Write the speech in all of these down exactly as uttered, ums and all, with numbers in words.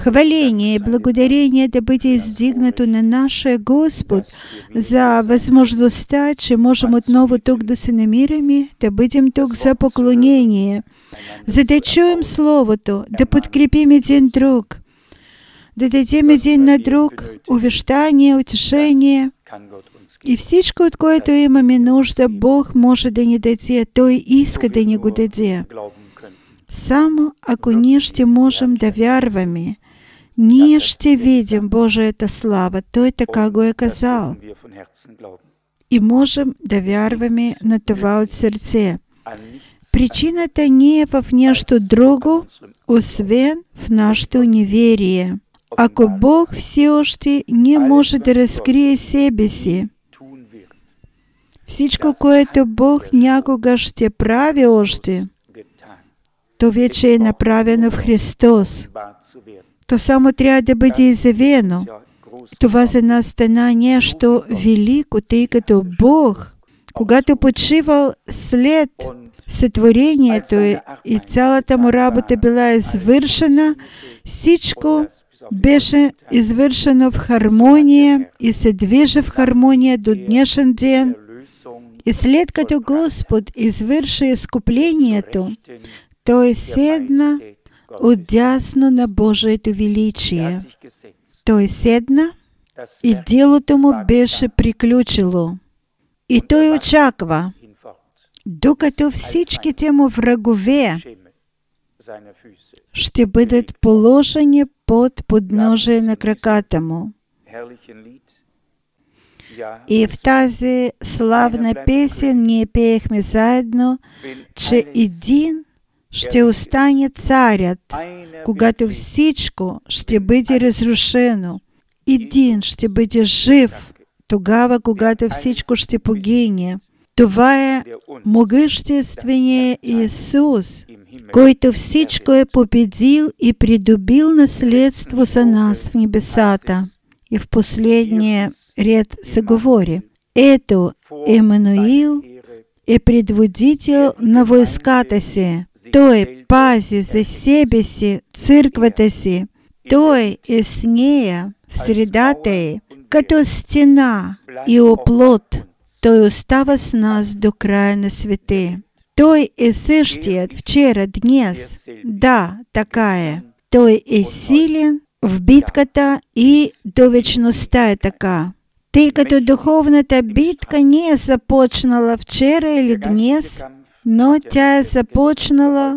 хваление и благодарение да бъде издигнато на нашия Господ за възможността, че можем отново тук да се намираме, да бъдем тук за поклонение, за да чуем Словото, да подкрепим един друг, да дадем един на друг увещание, утешение. И всичко, от което имаме нужда, Бог може да ни даде. Той иска да ни го даде. Само ако ние ще можем да вярваме, ние ще видим Божията слава. Той така го е казал. И можем да вярваме на това от сърце. Причината не е в нещо друго, освен в нашето неверие. Ако Бог все още не може да разкрие себе си, всичко, което Бог някога ще прави още, то вече е направено в Христос. То само трябва да бъде изявено. Това за нас стана нещо велико, тъй като Бог, когато почивал след сътворението и цялата му работа била извършена, всичко беше извършено в хармония и се движи в хармония до днешен ден. И след като Господ извърши изкуплението, Той седна отдясно на Божието величие. Той седна и делото му беше приключило. И Той очаква, докато всичките му врагове ще бъдат положени под подножие на краката му. И в тази славна песен ние пеехме заедно, че един ще остане царят, когато всичко ще бъде разрушено. Един ще бъде жив, тогава, когато всичко ще погине. Това е могъщественият Исус, който всичко е победил и придобил наследство за нас в небесата. И в последния ред се говори: ето, Емануил е предводител на войската си. Той пази за себе си църквата си. Той е с нея в средата й, като стена и оплот. Той остава с нас до края на света. Той е същият вчера, днес. Да, така е. Той е силен в битката и до вечността е така. Тъй като духовната битка не е започнала вчера или днес, но тя е започнала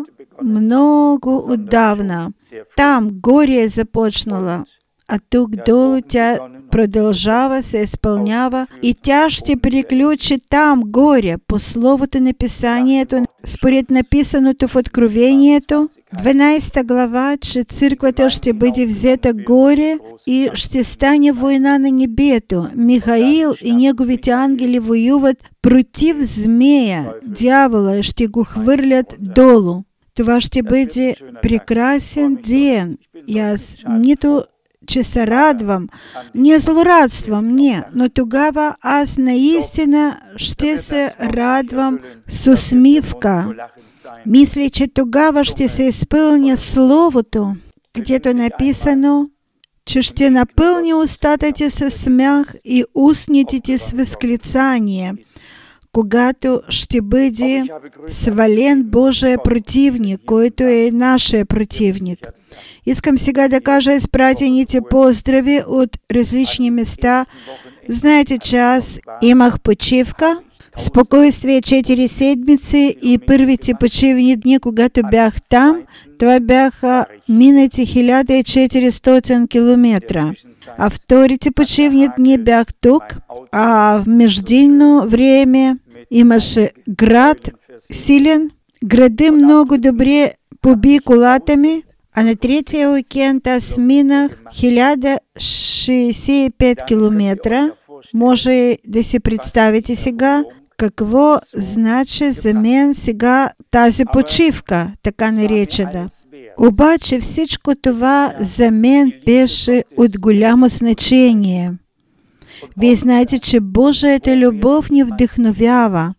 много отдавна. Там горе е започнала, а тук долу тя продължава, се изпълнява и тя ще приключи там горе, по словото на Писанието, според написаното в Откровението, дванадесета глава, че църквата ще бъде взета горе и ще стане война на небето. Михаил и неговите ангели воюват против змея, дявола, ще го хвърлят долу. Това ще бъде прекрасен ден. И аз нито че се радвам, не злорадствам, не, но тогава аз наистина ще се радвам с усмивка. Мисля, че тогава ще се изпълня Словото, където е написано, че ще напълни устата ти със смях и устните ти с възклицание, когато ще бъде свален Божия противник, който е нашия противник. Искам сега да кажа изпратените поздрави от различни места. Знаете, че аз имах почивка, спокойствие четири седмици и първите почивни дни, когато бях там, това бяха минати хиляда и четиристотин километра. А вторите почивни дни бях тук, а в междинно време имаше град силен, града много добре поби колата ми, а на третия уикенд аз минах хиляда шейсет и пет километра. Може да си представите сега какво значи за мен сега тази почивка, така наречена. Обаче всичко това за мен беше от голямо значение. Вие знаете, че Божията любов ни вдъхновява.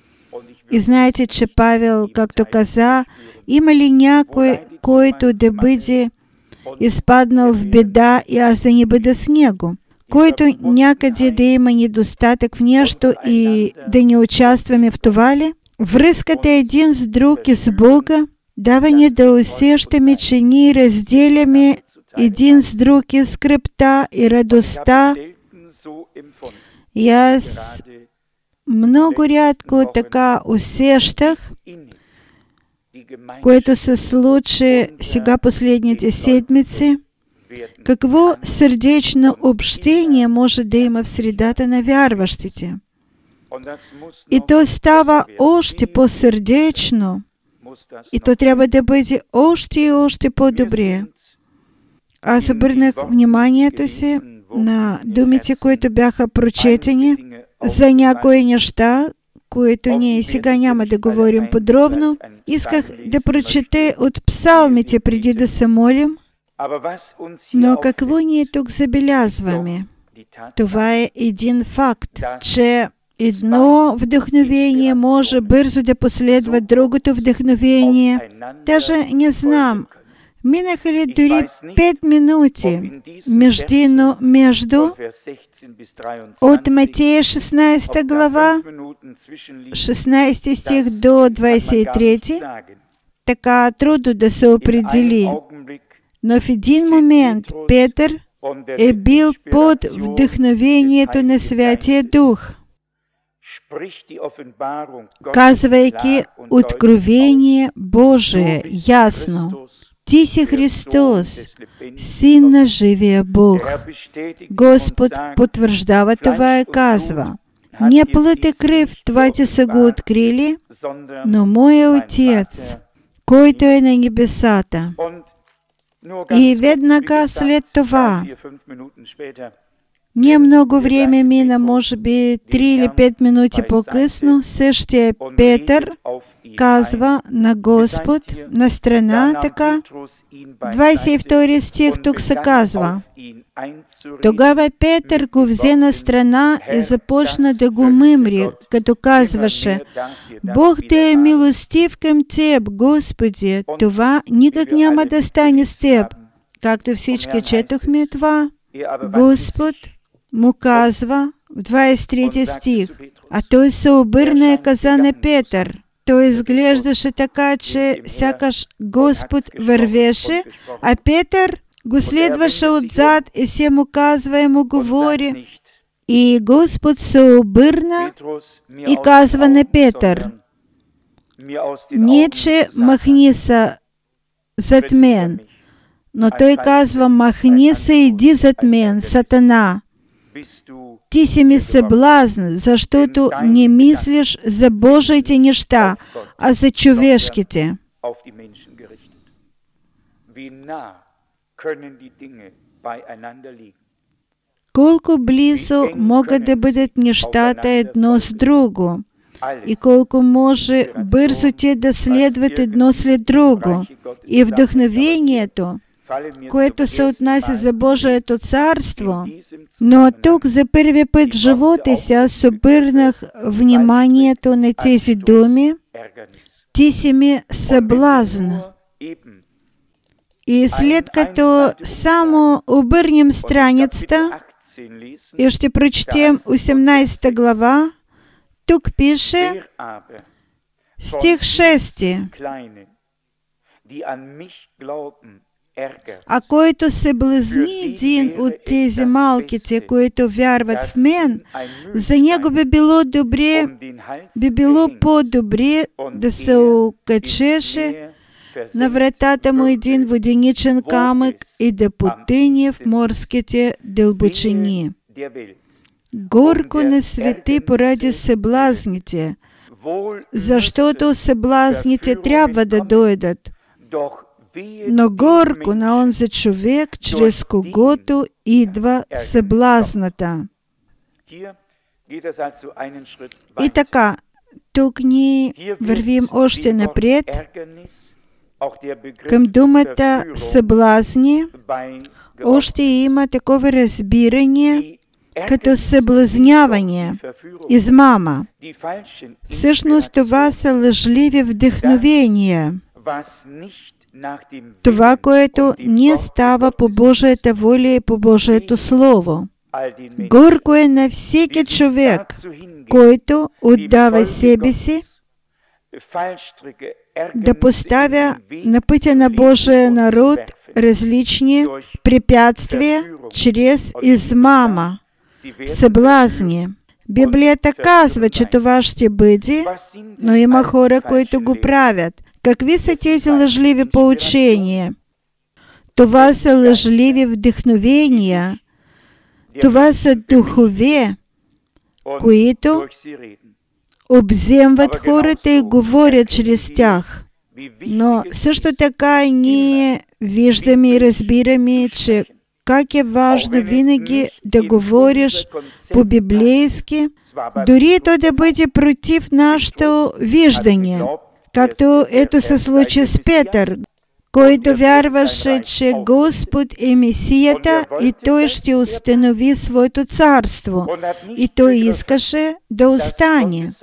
И знаете, че Павел, както каза, има ли някой, който да бъде Изпаднал в біда, і аз да не буде снегу. Който някъде да има недостатък в нещо и да не участваме в това ли? Връзката един с друг и с Бога дава ни да усещаме, че ние разделяме един с друг и скръпта и радостта. И аз много рядко така усещах, което се случи сега последните седмици, какво сърдечно общение може да има в средата на вярващите. И то става още по-сърдечно, и то трябва да бъде още и още по-добре. Аз обърнах вниманието си на думите, които бяха прочетени за някои неща, които ние сега няма да говорим подробно. Исках да прочете от псалмите преди да се молим, но какво ние тук забелязваме? Това е един факт, че едно вдъхновение може бързо да последва другото вдъхновение. Даже не знам, минаха ли дори пет минути между, между от Матея шестнадесета глава, шестнадесети стих до двадесет и трети, така трудно да се определи. Но в един момент Петър е бил под вдъхновението на Святия Дух, казвайки откровение Божие ясно. Ти си Христос, Син на живия Бог. Господ потвърждава това и казва: не плът и кръв това ти са го открили, но Моя Отец, който е на небесата. И веднага след това, не много време мина, може би три или пет минути по-късно, същия Петър казва на Господ на страна така. двадесет и втори стих тук се казва: тогава Петър го взе на страна и започна да го мъмри, като казваше: Бог да е милостив към Теб, Господи, това никак няма да стане с Теб. Както всички четохме това, Господ му казва в двадесет и трети стих, а той се обърна и каза на Петър. Той изглеждаше така, че сякаш Господ вървеше, а Петър го следваше отзад и се му казва и му говори. И Господ се обърна и казва на Петър: не, че махни се зад мен, но той казва: махни се, иди зад мен, Сатана. Ти си ми съблазн, защото не мислиш за Божиите неща, а за човешките. Колко близо могат да бъдат нещата едно с друго и колко може бързо те да следват едно след друго. И вдъхновението, което се отнася за Божието царство, но тук за първи път в живота си аз обърнах вниманието на тези думи: ти си ми съблазн. И след като само обърнем страницата и ще прочетем осемнадесета глава, тук пише стих шести: а който се блазни един от тези малките, които вярват в мен, за него би било добре, би било по-добре да се окачеше на вратата му един воденичен камък и да потъне в морските дълбочини. Горко на свете поради съблазните, защото съблазните трябва да дойдат, но горко на онзи човек, чрез когото идва съблазната. И така, тук ние вървим още напред към думата съблазни. Още има такова разбиране като съблазняване, измама. Всъщност това са лъжливи вдъхновения, това, което не става по Божията воля и по Божието Слово. Горко е на всеки човек, който отдава себе си, да поставя на пътя на Божия народ различни препятствия чрез измама, съблазни. Библията казва, че това ще бъде, но има хора, които го правят. Какви са тези лъжливи поучения? Това са лъжливи вдъхновения. Това са духове, които обземват хората и говорят чрез тях. Но също така и ние виждаме и разбираме, че как е важно винаги да говориш по-библейски, дори то да бъде против нашето виждане. Както ето се случи с Петър, който вярваше, че Господ е Месията и Той ще установи своето царство. И той искаше да остане.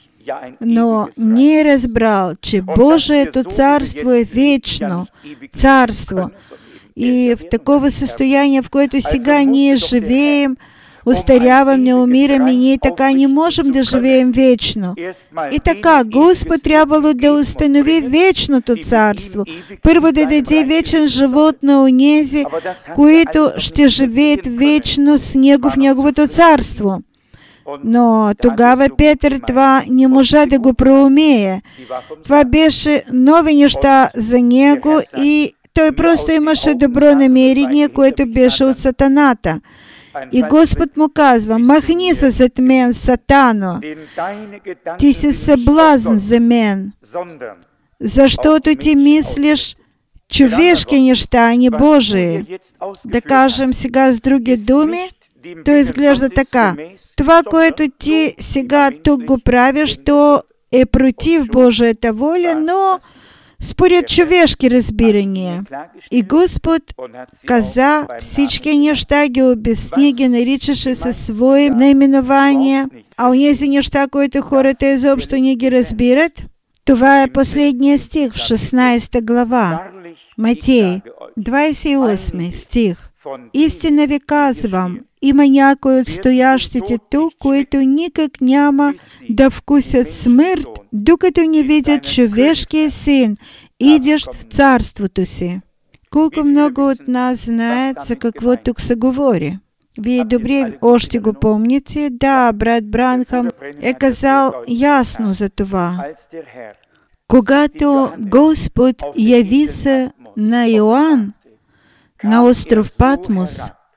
Но не е разбрал, че Божието царство е вечно царство. И в такова състояние, в което сега ние живеем, устаряваме, умираме, ние така не можем да живеем вечно. И така, Господ трябвало да установи вечното царство. Първо да даде вечен живот на онези, които ще живеят вечно с Него в Неговото царство. Но тогава Петър това не можа да го проумее. Това беше нови неща за него и той просто имаше добро намерение, което беше от сатаната. И Господ му казва: махни се зад мен, Сатано, ти си съблазн за мен, защото ти мислиш човешки неща, а не Божии. Да кажем сега с други думи, то изглежда така. Това, което ти сега тук го правиш, то е против Божията воля, но според човешки разбирания. И Господ каза всички неща, ги обясни, ги наричаше със свои наименования, а онези неща, които хората изобщо не ги разбират, това е последния стих в шестнадесета глава. Матей, двадесет и осми стих. Истина ви казвам, има някои от стоящите тук, които никак няма да вкусят смърт, докато не видят човешкия син, идещ в царството си. Колко много от нас знаят за какво тук се говори. Вие добре още го помните? Да, брат Бранхам е казал ясно за това. Когато Господ яви се на Йоан на остров Патмос,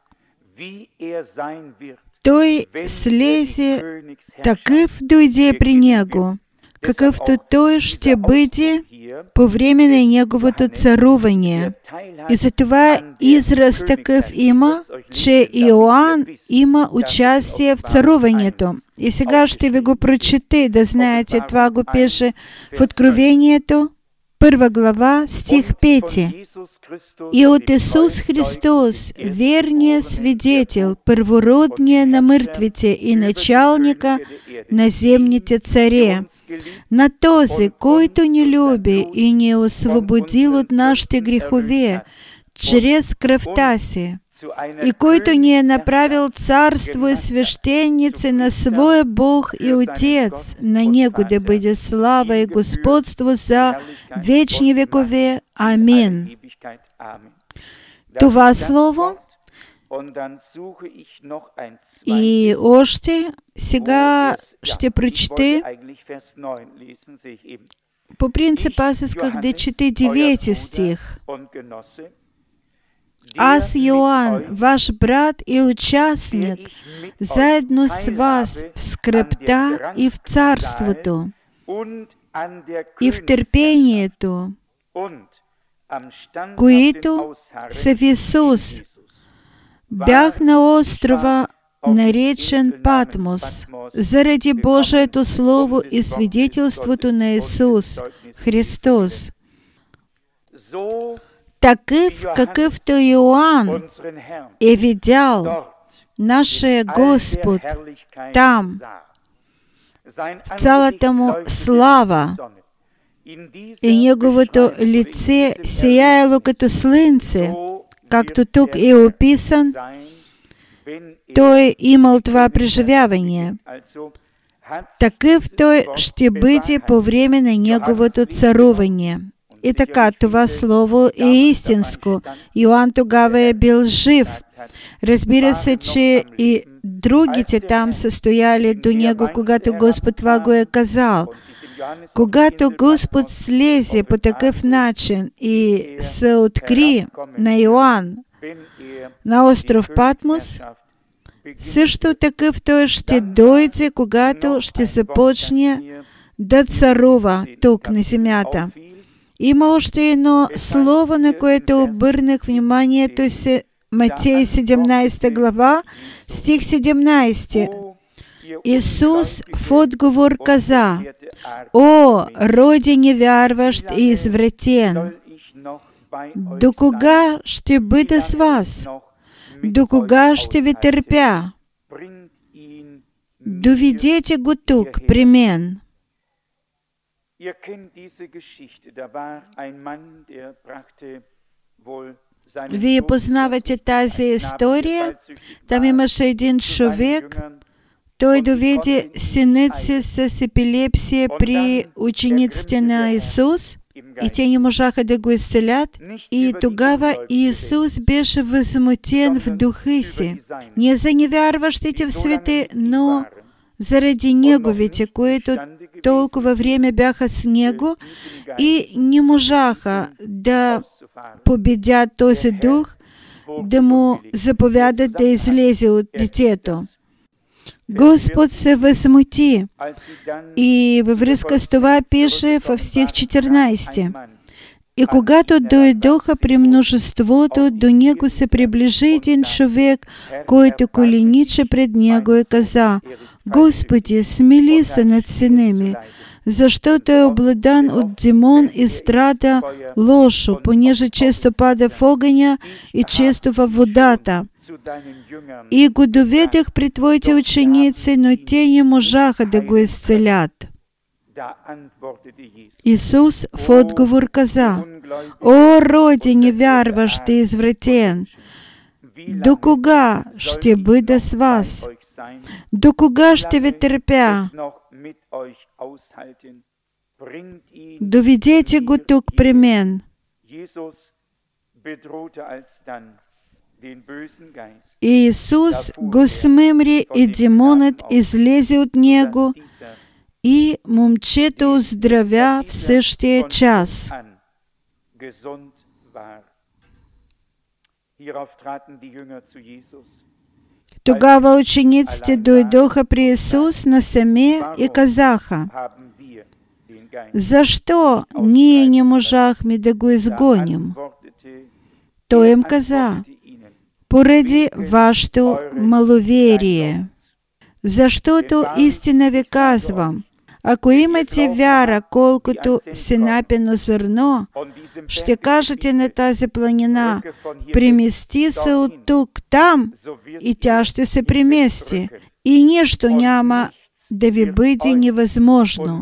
той слезе такъв дойде при него, какъвто той ще бъде по време на неговото царуване. И затова израз такъв има, че Йоан има участие в царуването. И сега ще ви го прочете, да знаете, това го пише в Откровението, първа глава, стих пети. И от Исус Христос, верния свидетел, първородния на мъртвите и началника на земните царе, на този, който ни люби и ни е освободил от нашите грехове, чрез кръвта си, и който ни е направил царство и свещеници на своя Бог и Отец, на Него да бъде слава и господство за вечни векове. Амин. Това слово и още сега ще прочете. По принцип аз исках да чете девети стих. Аз, Йоан, ваш брат и участник, заедно с вас в скръбта и в царството, и в търпението, които са в Исус, бях на острова, наречен Патмос, заради Божието Слово и свидетелството на Исус Христос. Такъв, какъвто Йоан е видял нашия Господ там, в цялата му слава, і Неговото лице сіяло като слънце, както тук е описан, той имал това преживяване. Такъв той ще бъде по време на Неговото царуване. И така, това слово е истинско. Йоанн тогава е бил жив. Разбира се, че и другите там са стояли до него, когато Господ това го е казал. Когато Господ слезе по такъв начин и се откри на Йоанн на остров Патмос, също такъв той ще дойде, когато ще започне да царува тук на земята. Има още едно слово, на което обърнах вниманието си, Матей седемнадесета глава, стих седемнадесети. Исус в отговор каза: «О, роди невярващ и извратен, до кога ще бъда с вас? До кога ще ви търпя? Доведете го тук при мен». Вие познавате тази история. Там имаше един човек, той доведе синът си с епилепсия при учениците на Исус и те не можаха да го изцелят. И тогава Исус беше възмутен в духа си. Не за невярващите в света, но заради неговите, които толкова време бяха с него и не можаха да победят този дух, да му заповядат да излезе от детето. Господ се възмути и във връзка с това пише в стих четирнадесети. И когато дойдоха при множеството, до него се приближи един човек, който колениче пред него и каза: Господи, смили се над сина ми, защото е обладан от демон и страда лошо, понеже често пада в огъня и често във водата. И го доведах при Твоите ученици, но те не можаха да го изцелят. Исус в отговор каза: О, роди невярващ и извратен, до кога ще бъда с вас? До кога ще ви търпя? Доведете го тук при мен. И Исус го смъмри и демонът излезе от него и момчето оздравя в същия час. Тогава учениците дойдоха при Исус насаме и казаха: Защо ние не можахме да го изгоним? Той им каза: Поради вашето маловерие. Защото истина ви казвам, ако имате вяра, колкото сенапено зърно, ще кажете на тази планина: премести се от тук там, и тя ще се премести, и нищо няма да ви бъде невъзможно.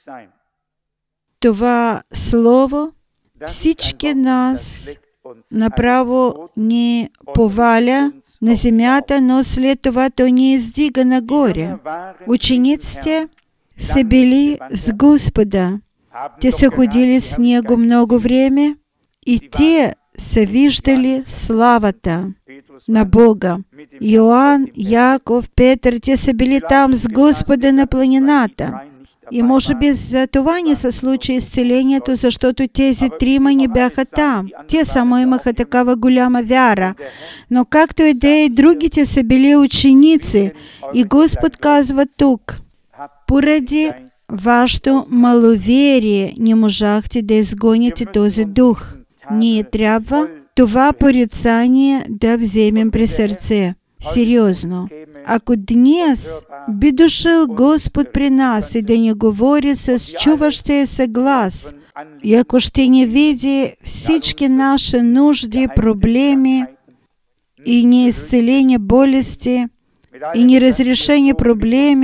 Това слово всички нас направо ни поваля на земята, но след това то ни издига нагоре. Учениците са били с Господа. Те са ходили с Него много време и те са виждали славата на Бога. Йоанн, Яков, Петър, те са били там с Господа на планината. И може би за това не се случи изцелението, защото тези трима не бяха там. Те само имаха такава голяма вяра. Но както и да е, другите са били ученици. И Господ казва тук: поради вашето маловерие не можахте да изгоните този дух. Ние трябва това порицание да вземем при сърце. Сериозно. Ако днес би дошъл Господ при нас и да ни говори с чуващия се глас, и ако ще ни види всички наши нужди, проблеми и неизцелени болести, и неразрешени проблеми,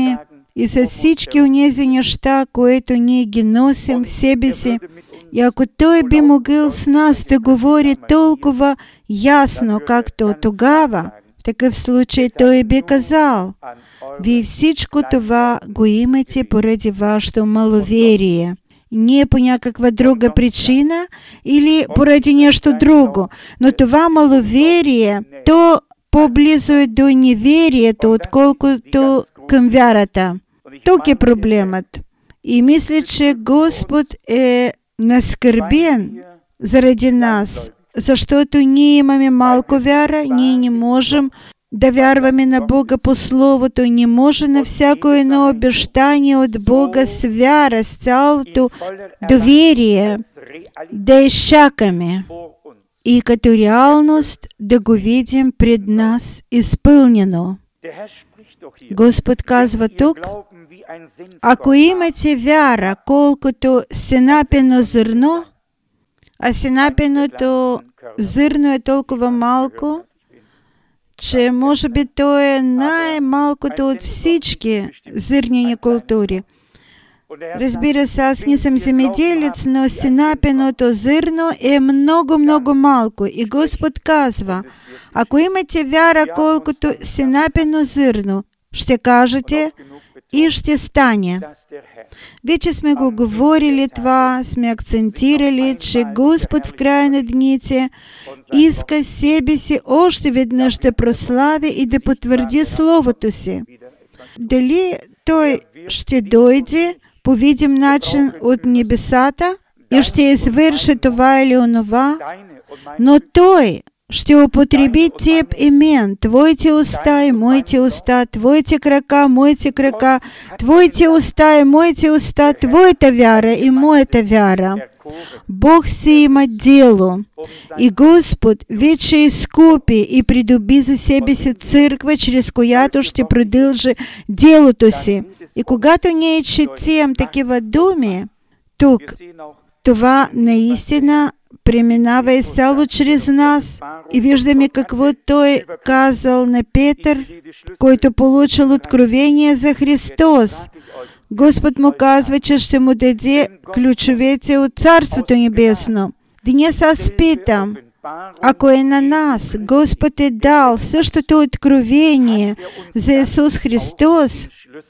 і за всички онези неща, които ние ги носим в себе си. И ако Той би могъл с нас да говори толкова ясно, както тогава, в такъв случай Той би казал: вие всичко това го имате поради вашето маловерие. Не по някаква друга причина или поради нещо друго. Но това маловерие, то по-близо е до неверието, отколкото към вярата. Тук е проблемът. И мисля, че Господ е наскърбен заради нас, защото ние имаме малко вяра, ние не можем да вярваме на Бога по Словото, не може на всяко едно обещание от Бога с вяра, с цялото доверие да изчакаме и като реалност да го видим пред нас изпълнено. Господ казва тук: ако имате вяра, колкото сенапено зърно, а сенапеното зърно е толкова малко, че може би то е най-малкото от всички зърнени култури. Разбира се, аз не съм земеделец, но сенапеното зърно е много-много малко. И Господ казва: ако имате вяра, колкото сенапено зърно, ще кажете и ще стане. Вече сме го говорили това, сме акцентирали, че Господ в края на дните иска себе си още веднъж да прослави и да потвърди Словото си. Дали Той ще дойде по видим начин от небесата и ще извърши това или онова, но Той ще употреби теб и мен, твоите уста и моите уста, твоите крака, моите крака, твоите уста и моите уста, твоята вяра и моята вяра. Бог си има дело, и Господ вече изкупи и придоби за себе си църква, чрез която ще продължи делото си. И когато ние четем такива думи тук, това наистина преминава изцяло чрез нас и виждаме какво Той казал на Петър, който получил откровение за Христос. Господ му казва, че ще му даде ключовете от Царството Небесно. Днес аз питам, ако е на нас, Господ е дал същото откровение за Исус Христос,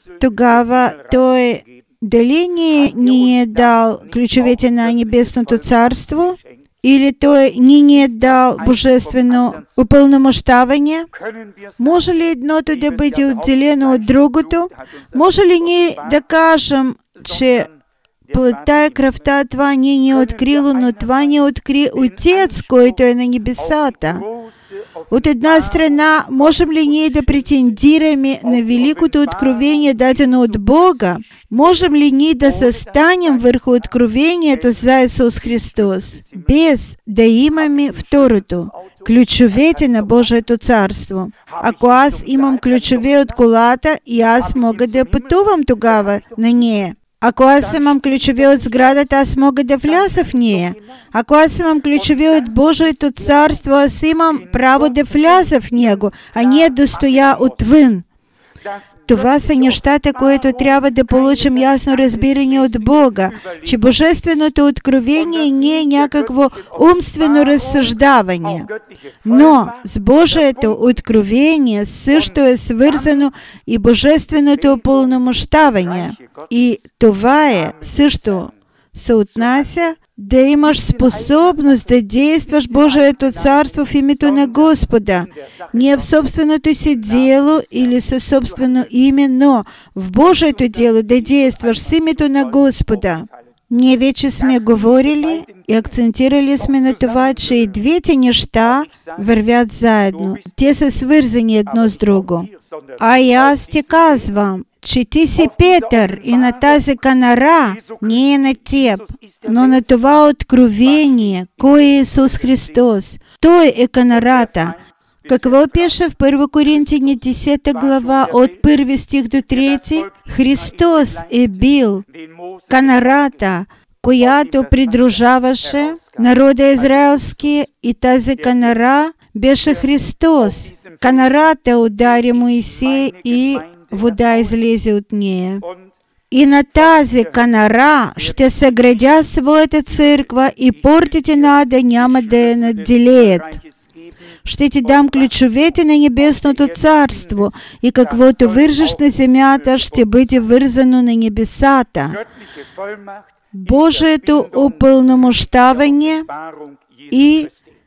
тогава Той дали ни, ни е дал ключовете на Небесното Царство, или Той ни, ни е дал божествено упълномощаване? Може ли едното да бъде отделено от другото? Може ли ние да кажем, че плътта и кръвта това ни ни е открило, но това ни откри Отец, който е на небесата? От една страна, можем ли ние да претендираме на великото откровение, дадено от Бога? Можем ли ние да състанем върху откровението за Исус Христос, без да имаме второто, ключовете на Божието царство? Ако аз имам ключове от колата, и аз мога да пътувам тогава на нея. Ако аз имам ключове от сградата, аз мога да вляза в нея. Ако аз имам ключове от Божието царство, аз имам право да вляза в него, а не да стоя отвън. Това са нещата, които трябва да получим ясно разбиране от Бога, че Божественото откровение не е някакво умствено разсъждаване, но с Божието откровение също е свързано и Божественото упълномощаване. И това е също се отнася да имаш способност да действаш Божието царство в името на Господа. Не в собственото си дело или със собствено име, но в Божието дело да действаш с името на Господа. Ние вече сме говорили и акцентирали сме на това, че и двете неща вървят заедно. Те са свързани едно с друго. А и аз ти казвам, че ти си Петър и на тази канара не е на теб, но на това откровение, кой е Исус Христос. Той е канарата. Какво пише в първа Коринтяни десета глава от първи стих до трети? Христос е бил канарата, която придружаваше народа израелски, и тази канара беше Христос. Канарата удари Моисей и вода излезе от нея. И на тази канара ще се градя своята църква и портите на ада няма да я наделеят. Ще ти дам ключовете на небесното царство и каквото вържеш на земята, ще бъде вързано на небесата. Божието упълномощаване и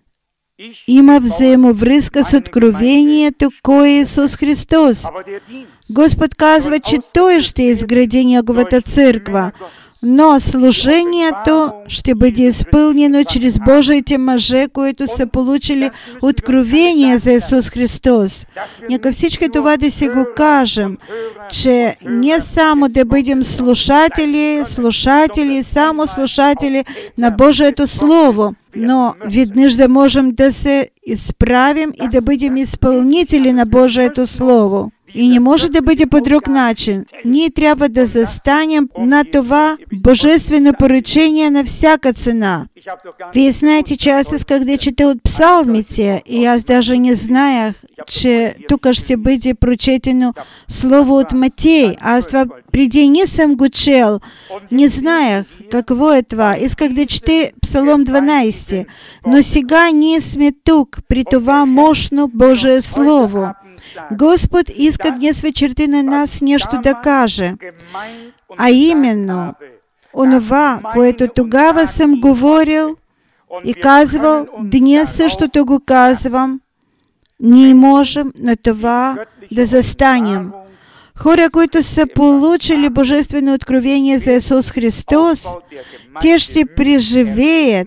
има взаимовръзка с откровението, кой е Исус Христос. Господ казва, че Той ще изгради Неговата църква, но служението ще бъде изпълнено чрез Божиите мъже, които са получили откровение за Исус Христос. Нека всички това да си го кажем, че не само да бъдем слушатели, слушатели, само слушатели на Божието Слово, но веднъж да можем да се изправим и да бъдем изпълнители на Божието Слово. И не може да бъде по друг начин. Ние трябва да застанем на това божествено поръчение на всяка цена. Вие знаете, че аз исках да чета от псалмите и аз даже не знаех, че тук ще бъде прочетено слово от Матей. Аз това преди не съм го чел. Не знаех какво е това. Исках да чете Псалом дванайсети. Но сега ние сме тук, при това мощно Божие Слово. Господ иска днес вечерта на нас нещо да каже, а именно онова, което тогава съм говорил и казвал, днес същото го казвам, ние можем на това да застанем. Хора, които са получили божествено откровение за Исус Христос, те ще преживеят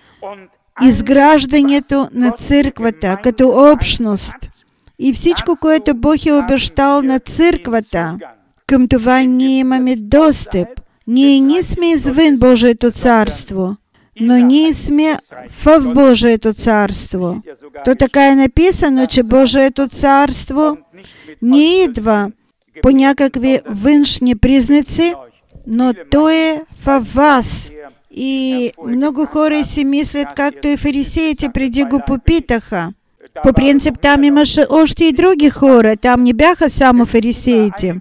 изграждането на църквата като общност. И всичко, което Бог е обещал на църквата, към това ние имаме достъп. Ние не сме извън Божието царство, но ние сме в Божието царство. То така е написано, че Божието царство не идва по някакви външни признаци, но то е в вас. И много хора си мислят, както и фарисеите преди го попитаха. По принцип, там имаше още и други хора. Там не бяха само фарисеите.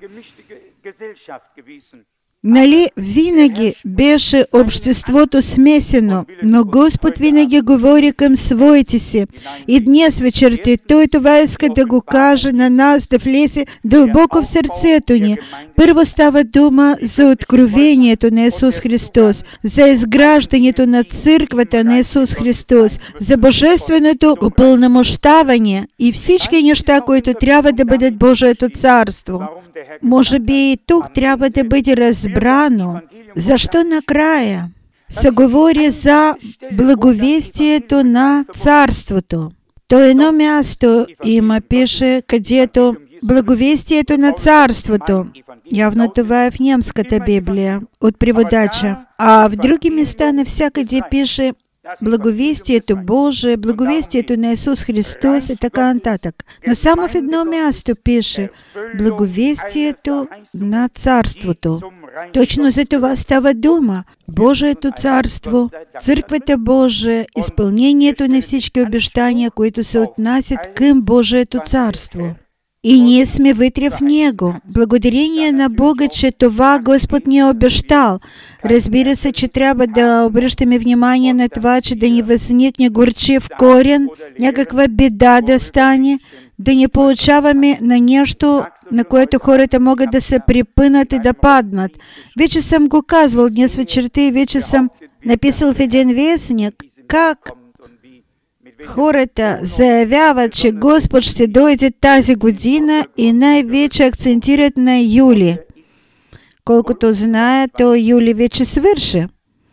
Нали, винаги беше обществото смесено, но Господ винаги говори към своите си. И днес вечерта Той това иска да го каже на нас, да влезе дълбоко в сърцето ни. Първо става дума за откровението на Исус Христос, за изграждането на църквата на Исус Христос, за божественото упълномощаване и всички неща, които трябва да бъдат Божието царство. Може би и тук трябва да бъде разбрано, защо накрая се говори за благовестието на царството. То едно място има, пише, където благовестието на царството. Явно това е в немската Библия, от преводача. А в други места навсякъде пише благовестието Божие, благовестието на Исус Христос и така нататък. Но само в едно място пише благовестието на царството. Точно за това става дума. Божието царство, църквата Божия, изпълнението на всички обещания, които се отнасят към Божието царство. И ние сме вътре в Него. Благодарение на Бога, че това Господ ни е обещал. Разбира се, че трябва да обръщаме внимание на това, че да ни възникне горчив корен, някаква беда да стане, да не получаваме на нещо, на което хората могат да се припънат и да паднат. Вече съм го казвал днес вечерта и вече съм написал в един вестник, как хората заявяват, че Господ ще дойде тази година и най-вече акцентират на юли. Колкото знае, то юли вече свърши.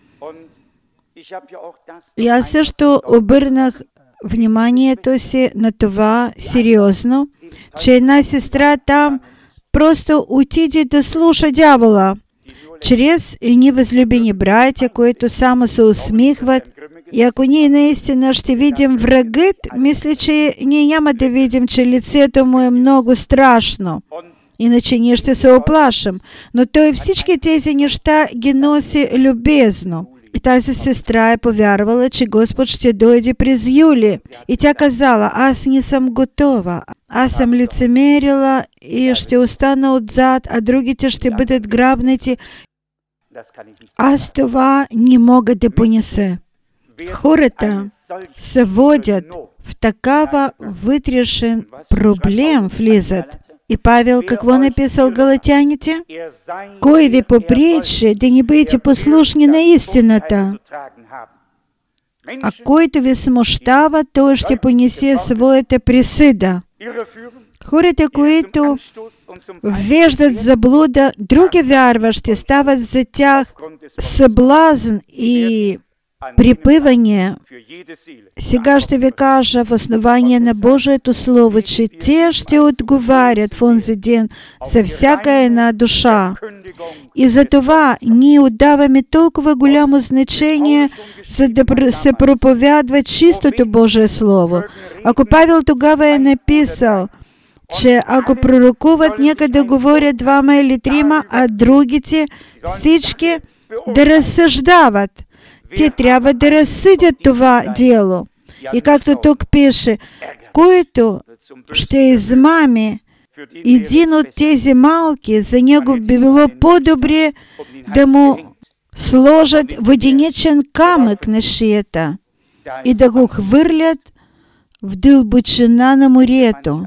И аз също обърнах вниманието си на това сериозно, че една сестра там просто отиде да слуша дявола, чрез едни възлюбени братя, които само се усмихват. И ако ние наистина ще видим врагът, мисля, че ние няма да видим, че лицето му е много страшно. Иначе ние ще се оплашим. Но той всички тези неща ги носи любезно. И тази сестра е повярвала, че Господ ще дойде през юли. И тя казала, аз не съм готова. аз съм лицемерила и ще остана отзад, а другите ще бъдат грабнати. Аз това не мога да понеса. Хората се водят в такава вътрешен проблем влизат. И Павел какво написал галатяните? Кой ви попречи да не бъдете послушни на истината? А който ви смущава, той ще понесе своята присъда. Хората, които ввеждат в заблуда други вярващи, стават за тях съблазн и припъване. Сега ще ви кажа в основание на Божието Слово, че те ще отговарят в онзи ден за всяка една душа. И за това ние отдаваме толкова голямо значение, за да се проповядва чистото Божие Слово. Ако Павел тогава е написал, че ако пророкуват, нека да говорят двама или трима, а другите всички да разсъждават. Те трябва да разсъдят това дело. И както тук пише, който ще измами един от тези малки, за него би било по-добре да му сложат воденичен камък на шията и да го хвърлят в дълбочина на морето.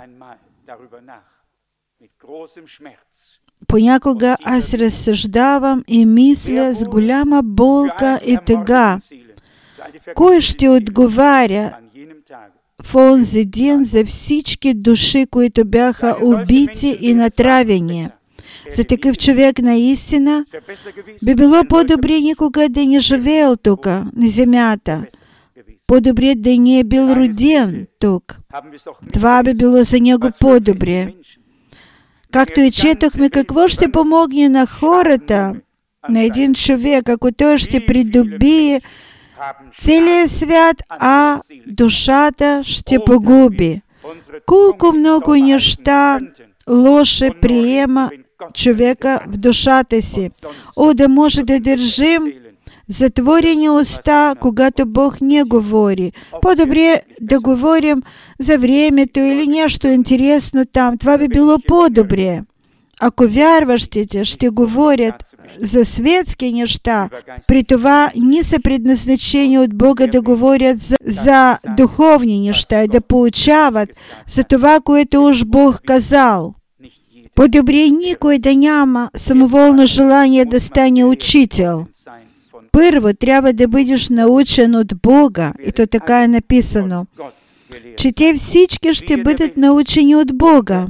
Понякога аз разсъждавам и мисля с голяма болка и тъга. Кой ще отговаря в онзи ден за всички души, които бяха убити и натравени? За такъв човек наистина би било по-добре никога да не живеел тук, на земята. По-добре да не е бил роден тук. Това би било за него по-добре. Както и четохме, какво ще помогне на хората, на един човек, ако той ще придобие целия свят, а душата ще погуби. Колко много неща лошо приема човека в душата си. О, да може да държим затворени уста, когато Бог не говори. По-добре да говорим за времето или нещо интересно там. Това би било по-добре. Ако вярващите ще говорят за светски неща, при това не са предназначени от Бога да говорят за, за духовни неща и да поучават за това, което уж Бог казал. По-добре никой да няма самоволно желание да стане учител. Първо трябва да бъдеш научен от Бога, и то така е написано, че те всички ще бъдат научени от Бога.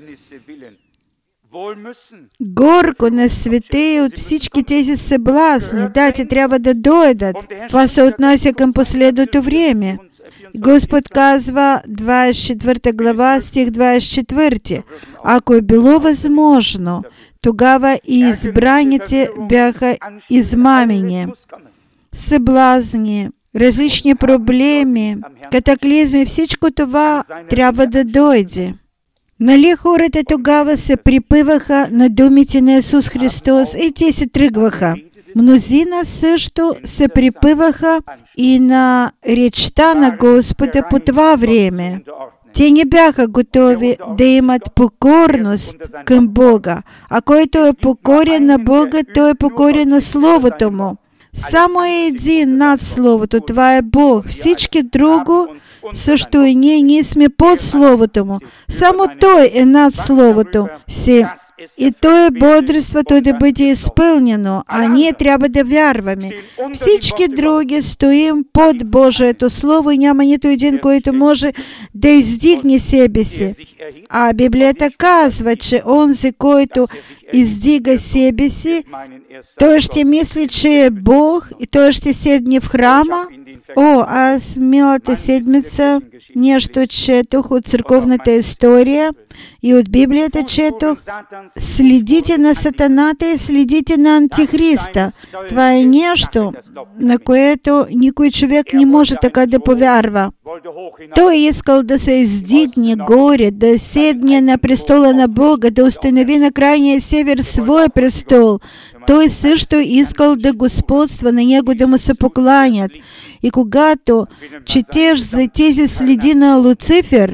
Горко на света и от всички тези съблазни. Да, те трябва да дойдат. Това се отнася към последното време. Господ казва, двадесет и четвърта глава, стих двадесет и четвърти. Ако е било възможно, тогава и избраните бяха измамени. Съблазни, различни проблеми, катаклизми, всичко това трябва да дойде. Нали хората тогава се припъваха на думите на Исус Христос и те се тръгваха. Мнозина също се припъваха и на речта на Господа по това време. Те не бяха готови да имат покорност към Бога. А който е покорен на Бога, той е покорен на Словото Му. Само е един над Словото, това е Бог. Всички друго, също и ние, ние сме под Словото Му. Само Той е над Словото си. И то е бодрството да бъде изпълнено, а ние трябва да вярваме. Всички други стоим под Божието Слово и няма нито един, който може да издигне себе си. А Библията казва, че онзи, който издига себе си, той ще мисли, че е Бог и той ще седне в храма. О, аз миналата седмица нещо четох от църковната история и от Библията четох. Следите на Сатаната и следите на Антихриста. Това е нещо, на което никой човек не може така да повярва. Той искал да се издигне горе, да седне на престола на Бога, да установи на крайния север свой престол. Той също искал да господства, на него да му се покланят. И когато четеш за тези следи на Луцифер,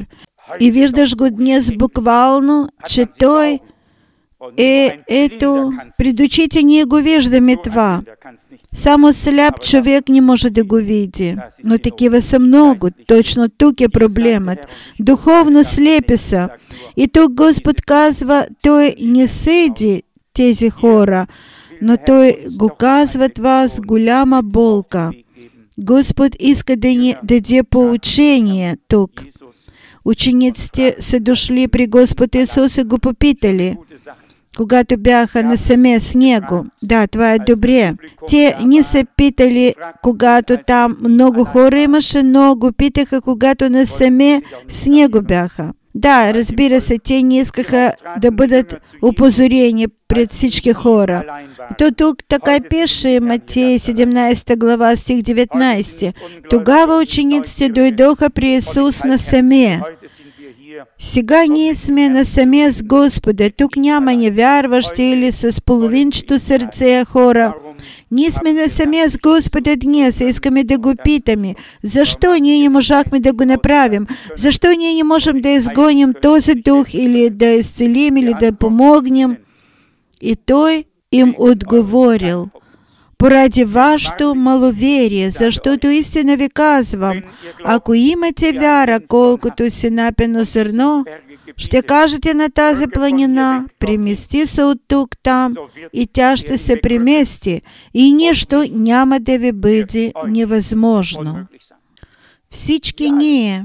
І виждаш го днес буквално, че той е, ето, пред очите ние го виждаме това. Само сляп човек не може да го види. Но такива са много. Точно тук е проблемът. Духовно слепи са. И тук Господ казва, Той не съди тези хора, но Той го казва това с голяма болка. Господ иска да ни даде поучение тук. Учениците са дошли при Господ Исус и го попитали, когато бяха насаме с Него. Да, това е добре. Те не се питали, когато там много хора имаше, но го питаха, когато насаме с Него бяха. Да, разбира се, те не искаха да бъдат опозорени пред всички хора. То тук така пише Матей седемнадесета глава, стих деветнадесети. Тогава учениците дойдоха при Исус насаме. Сега ние сме насаме с Господа. Тук няма невярващи или с половинчато сърце хора. Ние сме насаме с Господа днес и искаме да го питаме. Защо ние не можахме да го направим? Защо ние не можем да изгоним този дух или да изцелим, или да помогнем? И Той им отговорил: поради вашето маловерие, защото истина ви казвам, ако имате вяра, колкото синапено зърно, ще кажете на тази планина, премести се от тук там, и тя ще се премести, и нищо няма да ви бъде невъзможно. Всички ние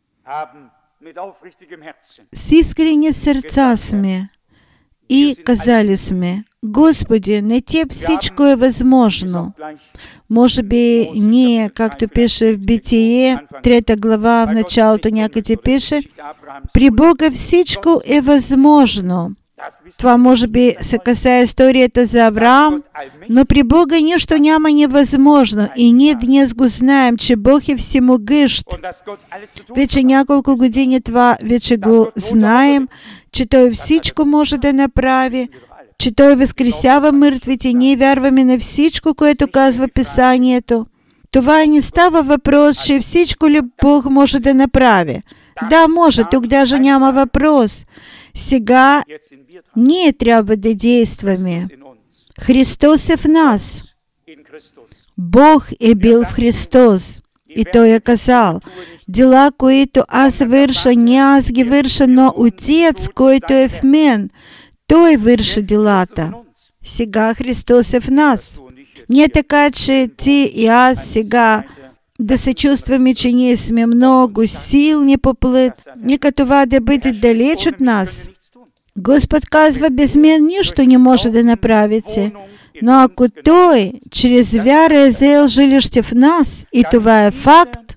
с искрени сърца сме и казали сме: Господи, на Теб всичко е възможно. Може би ние, както пише в Битие, трета глава, в началото някъде пише, при Бога всичко е възможно. Това може би се касае историята за Авраам, но при Бога нищо няма невъзможно. И ние днес го знаем, че Бог е всемогъщ. Вече няколко години това вече го знаем, че Той всичко може да направи, че Той възкресява мъртвите. Ние вярваме на всичко, което казва Писанието. Това не става въпрос, че всичко ли Бог може да направи. Да, може, тук даже няма въпрос. Сега ние трябва да действаме. Христос е в нас. Бог е бил в Христос. И Той е казал: дела, които аз върша, не аз ги върша, но Отец, който е в мен, Той върши делата. Сега Христос е в нас. Не така, че ти и аз сега да се чувстваме, че ние сме много силни по плът. Нека това да бъде далеч от нас. Господ казва: без мен нищо не може да направите. Но ако Той чрез вяра е взел жилище в нас, и това е факт,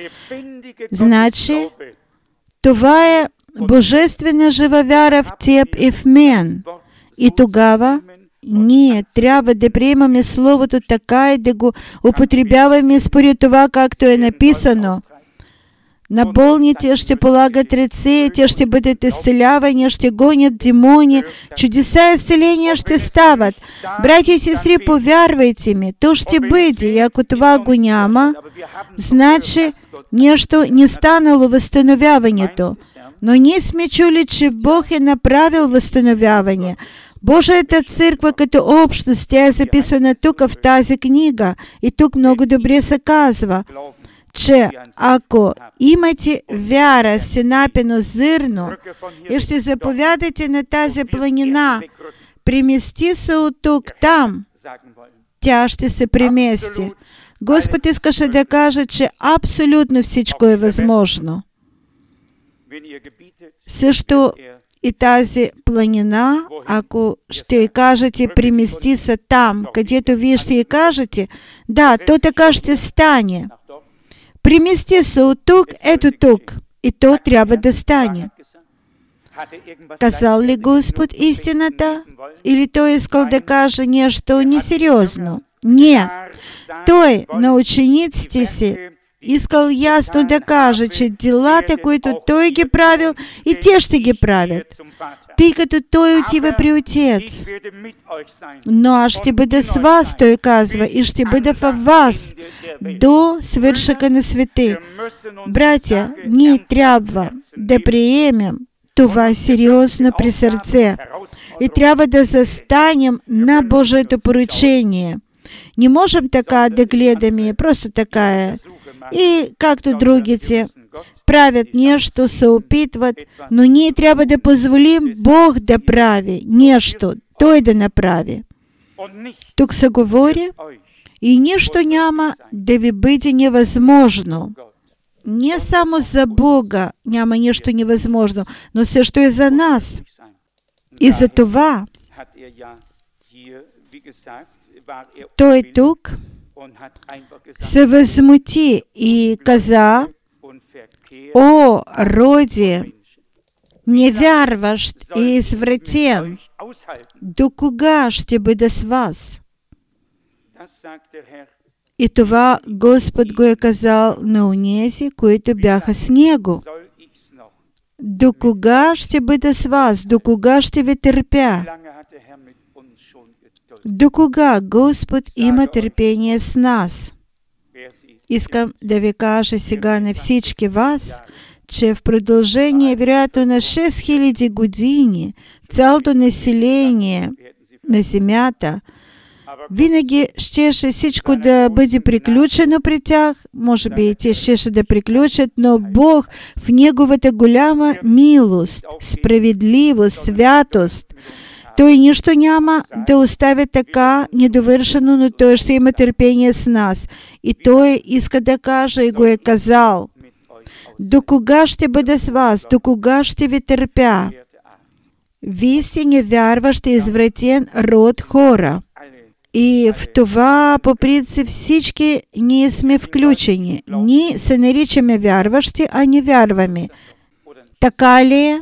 значи това е божествена жива вяра в теб и в мен. И тогава ние трябва да приемаме Словото така и да го употребяваме според това, както е написано. На болните ще полагат ръце, те ще бъдат изцелявани, ще гонят демони, чудеса и изцеления ще стават. Братя и сестри, повярвайте ми, то ще бъде. И ако това го няма, значи нещо не станало възстановяването. Но ние сме чули, че Бог е направил възстановяване. Божията църква като общност, тя е записана тук в тази книга. И тук много добре се казва, че ако имате вяра, синапено зърно, и ще заповядате на тази планина, премести се от тук там, тя ще се премести. Господ искаше да каже, че абсолютно всичко е възможно. Също и тази планина, ако ще й кажете, премести се там, където вие ще й кажете, да, то така ще стане. Премести се от тук, ето тук, и то трябва да стане. Казал ли Господ истината? Или Той искал да каже нещо несериозно? Не. Той на учениците си искал ясно докаже, че делата, които Той ги правил, и те ще ги правят, тъй като Той отива при Отец. Но аз ще бъда с вас, Той казва, и ще бъда във вас до свършъка на света. Братя, ние трябва да приемем това сериозно при сърце и трябва да застанем на Божието поручение. Не можем така да гледаме, просто така е. И както другите правят нещо, се опитват, но ние трябва да позволим Бог да прави нещо, Той да направи. Тук се говори, и нищо няма да ви бъде невъзможно. Не само за Бога няма нищо невъзможно, но също и за нас. И за това Той тук се възмути и каза: о, роди, невярващ и извратен, до кога ще бъда с вас? И това Господ го е казал на онези, които бяха с Него. До кога ще бъда с вас? До кога ще ви търпя? До кога Господ има търпение с нас? Искам да ви кажа сега на всички вас, че в продължение, вероятно, на шест хиляди години, цялото население на земята винаги щеше всичко да бъде приключено при тях, може би и те щеше да приключат, но Бог в Неговата голяма милост, справедливост, святост, Той нищо няма да остави така недовършено, но Той ще има търпение с нас. И Той иска да каже и го е казал: до кога ще бъда с вас? До кога ще ви търпя? Вие сте невярващи, извратен род хора. И в това, по принцип, всички ние сме включени. Ние се наричаме вярващи, а не вярваме. Така ли е?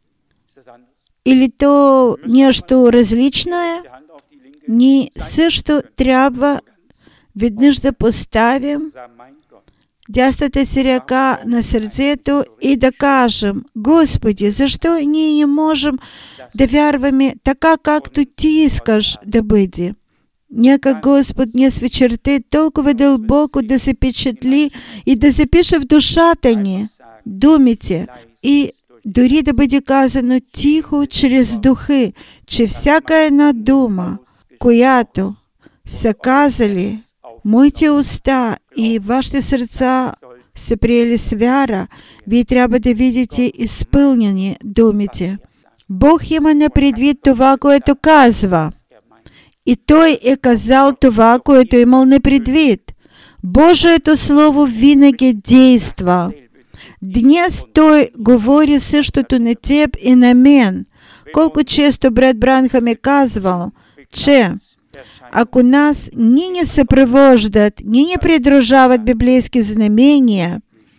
Или то нещо различно е? Ние също трябва веднъж да поставим дясната си ръка на сърцето и да кажем: Господи, защо ние не можем да вярваме така, както Ти искаш да бъде? Нека Господ днес вечерта толкова дълбоко да се впечатли и да запише в душата ни думите и дори да бъде казано тихо чрез духи, че всяка една дума, която са казали моите уста и вашите сърца са приели с вяра, вие трябва да видите изпълнени думите. Бог има на предвид това, което казва. И Той е казал това, което е имал на предвид. Божието Слово винаги действа. Днес Той говори същото на теб и на мен. Колко често брат Бранхам е казвал, че ако нас ни не съпровождат, ни не придружават библейски знамения,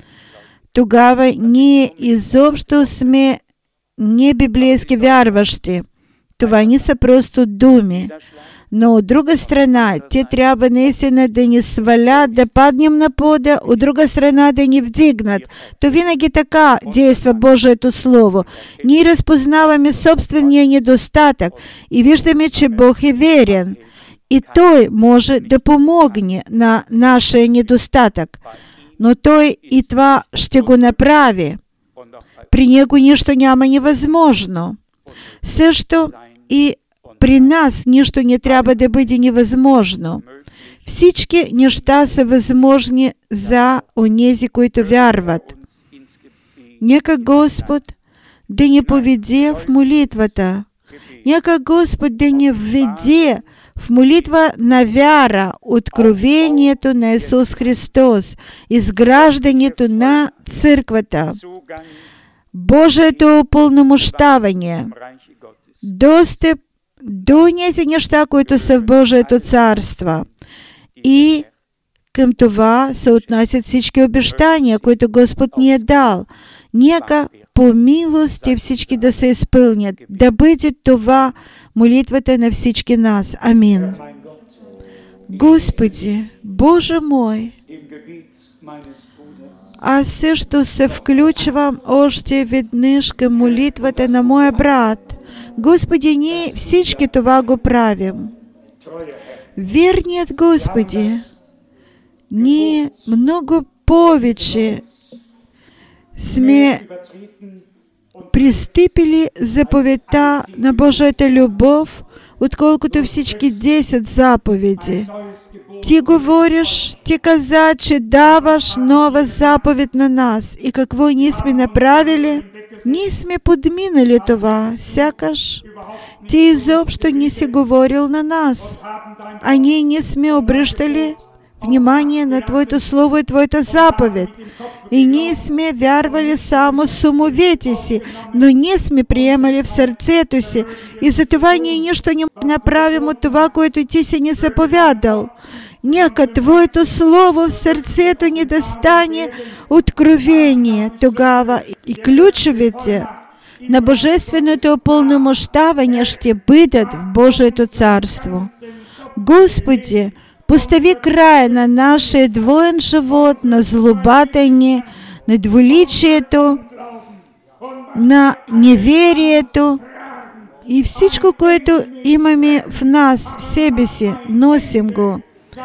тогава ние изобщо сме не библейски вярващи. Това не са просто думи. Но от друга страна, те трябва наистина да ни свалят, да паднем на пода, от друга страна да ни вдигнат. То винаги така действа Божието Слово. Ние разпознаваме собствения недостатък и виждаме, че Бог е верен. И Той може да помогне на нашия недостатък. Но Той и това ще го направи. При Него нищо няма невъзможно. Също и при нас нищо не трябва да бъде невъзможно. Всички неща са възможни за онези, които вярват. Нека Господ да ни поведе в молитвата. Нека Господ да ни введе в молитва на вяра, откровението на Исус Христос, изграждането на църквата, Божието упълномощаване, достъп до тези неща, които са в Божието царство. И към това се отнасят всички обещания, които Господ ни е дал. Нека по милости всички да се изпълнят. Да бъде това молитвата на всички нас. Амин. Господи, Боже мой, а все, що се включвам, още веднъж към молитвата на моя брат. Господи, ние всички това го правим. Верният Господи, ние много повече сме пристъпили заповедта на Божията любов, отколкото всички десет заповеди. Ти говориш, ти каза, че даваш нова заповед на нас. И какво ние сме направили? Ние сме подминали това, сякаш ти изобщо не си говорил на нас, а ние не сме обръщали внимание на Твоето Слово и Твоята заповед. И ние сме вярвали само с умовете си, но не сме приемали в сърцето си. И затова ние нищо не направим от това, което Ти си ни заповядал. Нека Твоето Слово в сърцето ни да стане откровение. Тогава и ключовете на Божественото упълномощаване ще бъдат в Божието Царство. Господи, постави край на нашия двоен живот, на злобата ни, на двуличието, на неверието и всичко, което имаме в нас, себе си, носим го.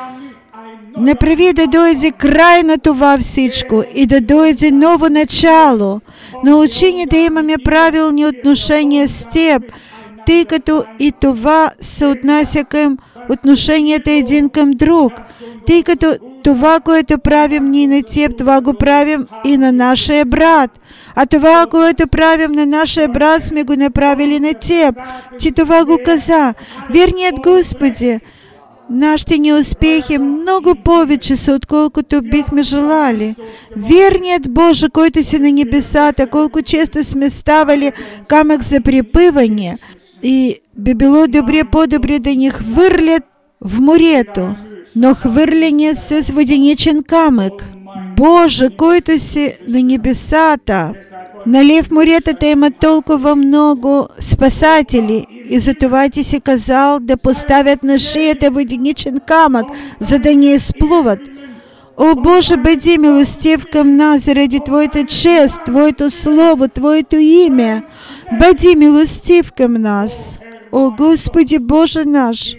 Направи да дойде край на това всичко и да дойде ново начало. Научи ни да имаме правилни отношения с Теб, тъй като и това се отнася към отношенията един към друг, тъй като това, което правим ние на Теб, това го правим и на нашия брат. А това, което правим на нашия брат, сме го направили на Теб. Ти това го каза. Верният Господи, нашите неуспехи много повече са, отколкото бихме желали. Верният Боже, който си на небесата, колко често сме ставали камък за припъване, и би било добре, по-добре да ни хвърлят в морето, но хвърляне с водяничен камък. Боже, който си на небесата, нали в моретата има толкова много спасатели, и затова Ти си казал да поставят на шията водяничен камък, за да не изплуват. О Боже, бъди милостив към нас заради Твоята чест, Твоето Слово, Твоето име. Бъди милостив към нас. О Господи Боже наш,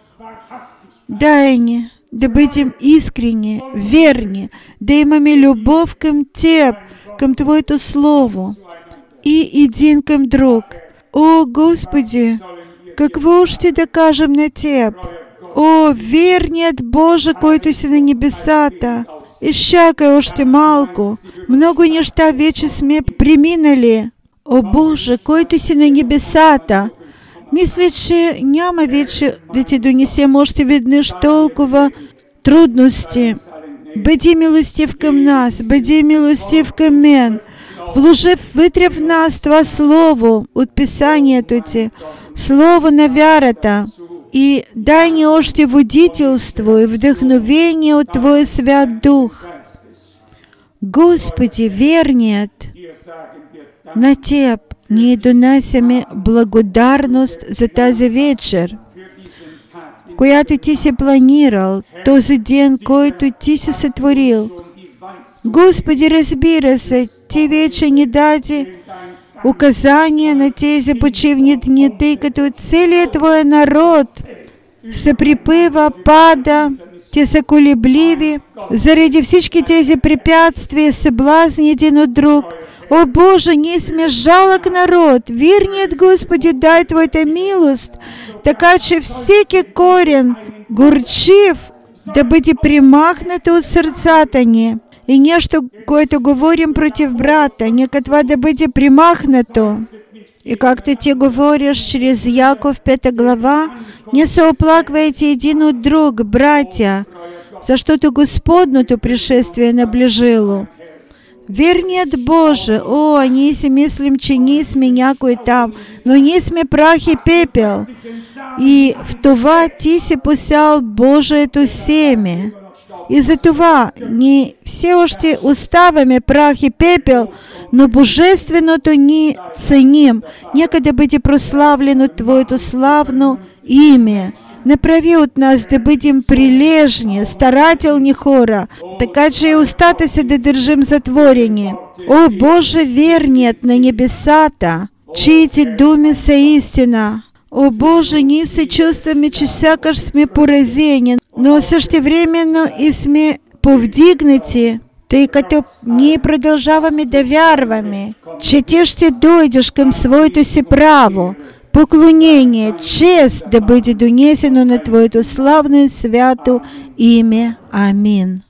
дай ни да бъдем искрени, верни, да имаме любов към Теб, към Твоето Слово и един към друг. О Господи, какво ще да кажем на Теб? О, верният Боже, който си на небесата, изчакай още малко. Много неща вече сме преминали. О Боже, който си на небесата, мисля, че няма вече да Ти донесем още веднъж толкова трудности. Бъди милостив към нас, бъди милостив към мен. Вложи вътре в нас това Слово от Писанието Ти, Слово на вярата, и дай ни още водителство и вдъхновение от Твоя Свят Дух. Господи, верният, на Теб ние донасяме благодарност за тази вечер, която Ти си планирал, този ден, който Ти си сътворил. Господи, разбира се, Ти вече ни даде указания на тези почивни дни, тъй като целият Твой народ се припъва, пада, те са колебливи, заради всички тези препятствия, съблазни един от друг. О Боже, ние сме жалък народ. Верният Господи, дай Твоята милост, така че всеки корен, горчив, да бъде примахнато от сърцата ни. И нещо, което говорим против брата, нека това да бъде примахнато. И както Ти говориш чрез Яков пета глава, не се оплаквайте един от друг, братя, защото Господното пришествие наближило. Верният Боже, о, ние си мислим, че ние сме някой там, но ние сме прах и пепел. И в това Ти си посял Божието семе. И затова ние все още оставяме прах и пепел, но Божественото ни ценим. Нека да бъде прославлено Твоето славно име. Направи от нас да бъдем прилежни, старателни хора, така че и устата си да държим затворени. О Боже верният на небесата, чиите думи са истина. О Боже, ние се чувстваме, че сякаш сме поразени, но същевременно и сме повдигнати, тъй като ние продължаваме да вярваме, че Ти ще дойдеш към своето си право. Поклонение, чест да бъде донесено на Твоето славно и свято име. Амин.